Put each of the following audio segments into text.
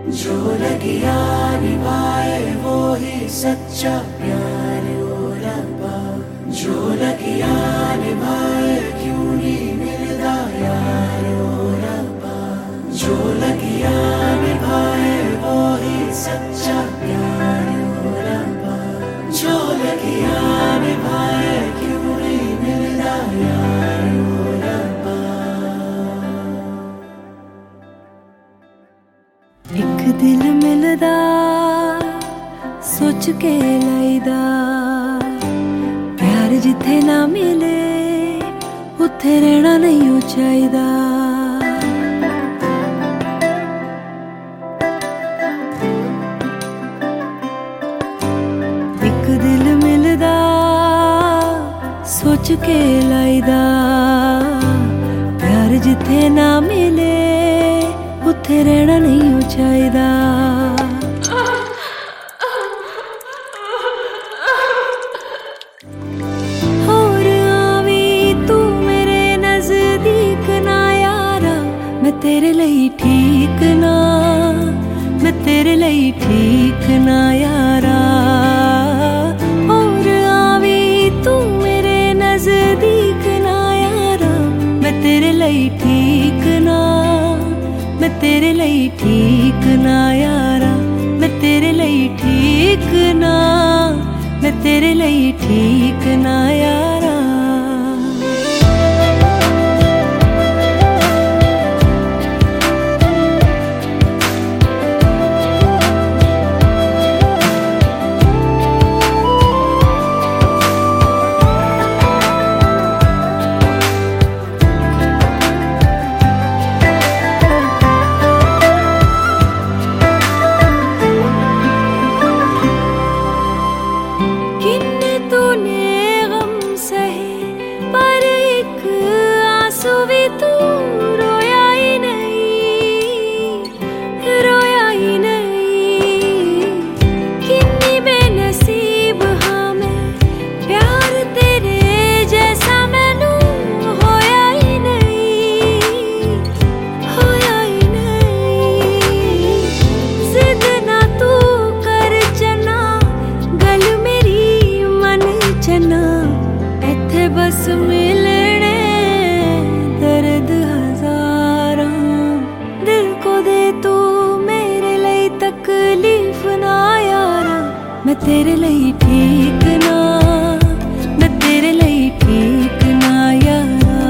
जो लगिया निभाए वो ही सच्चा प्यार ओ रब्बा। जो लगिया निभाए क्यों नहीं मिलदा यार ओ रब्बा। जो लगिया निभाए वो ही सच्चा प्यार ओ रब्बा। जो लगिया निभाए क्यों नहीं मिलदा यार ओ रब्बा। एक दिल मिलदा सोच के लईदा, प्यार जिथे ना मिले उत्थे रहना नहीं हो चाहिदा। एक दिल मिलदा सोच के लईदा, प्यार जिथे ना मिले उत्थे रहना नहीं हो चाहिदा। और आवी तू मेरे नजदीक ना यारा, मैं तेरे लिए ठीक ना, मैं तेरे लिए ठीक ना यारा। और आवी तू मेरे नजदीक ना यारा, मैं तेरे लिए ठीक ना, मैं तेरे लिए ठीक ना यारा। मैं तेरे लिए ठीक ना, मैं तेरे लिए ठीक ना यारा। बस मिलने दर्द हजारा, दिल को दे तू मेरे लिए तकलीफ ना यारा। मैं तेरे लिए ठीक ना, मैं तेरे लिए ठीक ना यारा।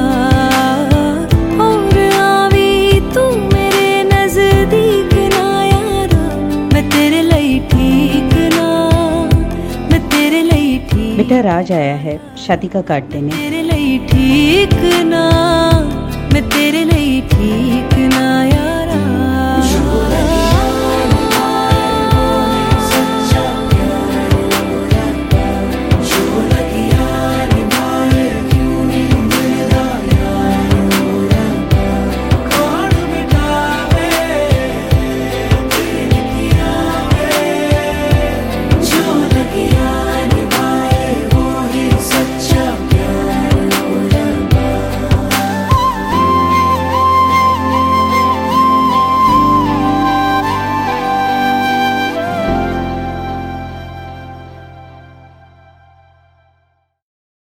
और आवी तू मेरे नजदीक ना यारा, मैं तेरे लिए ठीक ना, मैं तेरे लिए ठीक। बेटा राज आया है शादी का कार्ड देने। तेरे लिए ठीक ना, मैं तेरे लिए ठीक ना।